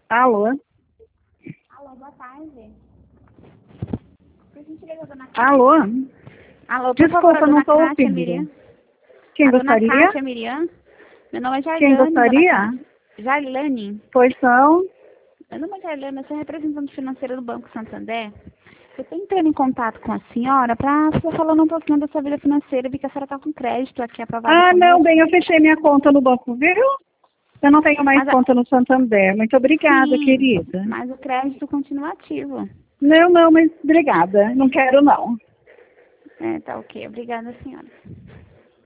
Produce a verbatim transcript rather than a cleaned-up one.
Alô? Alô, boa tarde. Por gentileza, dona Alô? Alô, por Desculpa, favor, a não dona estou Kátia ouvindo. Miriam. Quem A dona gostaria? Kátia Miriam. Meu nome é Jarlane, Quem dona gostaria? Kátia. Jarlane. Pois são. Meu nome é Jarlane, eu sou representante financeira do Banco Santander. Eu estou entrando em contato com a senhora para estar falando um pouquinho da sua vida financeira. Vi que a senhora está com crédito aqui aprovado Ah, não, conosco. bem, eu fechei minha conta no banco, viu? Eu não tenho mais Mas a- conta no Santander. Muito obrigada, Sim, querida. mas o crédito continua ativo. Não, não, mas obrigada. Não quero, não. É, tá ok. Obrigada, senhora.